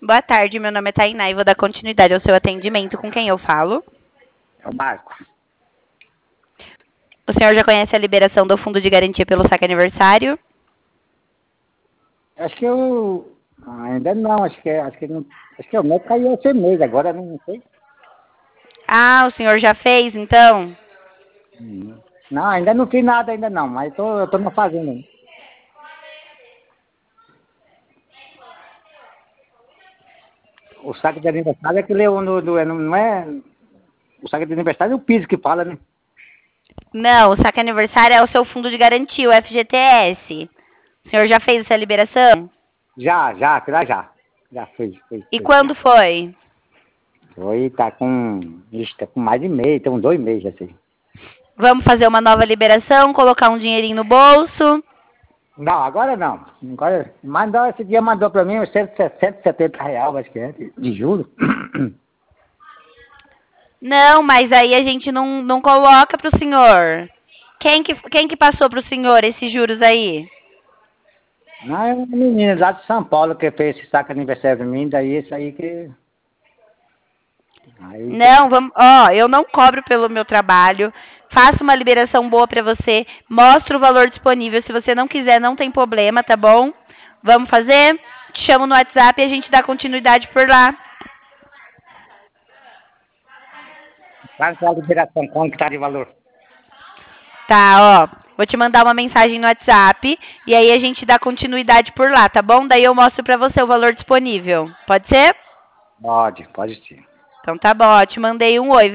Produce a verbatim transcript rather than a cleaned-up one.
Boa tarde, meu nome é Tainá e vou dar continuidade ao seu atendimento. Com quem eu falo? É o Marco. O senhor já conhece a liberação do fundo de garantia pelo saque aniversário? Acho que eu... Ainda não, acho que, é- acho que, não, acho que o meu caiu esse mês, agora não sei. Ah, o senhor já fez, então? Hum. Não, ainda não fiz nada ainda não, mas tô, eu tô na fazenda. Hein? O saque de aniversário é que leu no, do, não é... O saque de aniversário é o piso que fala, né? Não, o saque aniversário é o seu fundo de garantia, o F G T S. O senhor já fez essa liberação? Já, já, já, já. Já fez, fez, E fez. quando foi? Foi, tá com... Ixi, tá com mais de mês, tem uns dois meses, assim. Vamos fazer uma nova liberação, colocar um dinheirinho no bolso? Não, agora não. Agora, mandou, esse dia mandou pra mim uns cento e setenta reais, acho que é, de, de juros. Não, mas aí a gente não, não coloca pro senhor. Quem que, quem que passou pro senhor esses juros aí? Não, é uma menina lá de São Paulo que fez esse saco aniversário pra mim, daí isso aí que... Aí, Não, vamos, ó, eu não cobro pelo meu trabalho. Faço uma liberação boa pra você, mostro o valor disponível. Se você não quiser, não tem problema, tá bom? Vamos fazer? Te chamo no WhatsApp e a gente dá continuidade por lá. quanto é a liberação, quanto que tá de valor? Tá, ó. Vou te mandar uma mensagem no WhatsApp e aí a gente dá continuidade por lá, tá bom? Daí eu mostro pra você o valor disponível. Pode ser? Pode, pode sim. Então tá bom, ó. Te mandei um oi.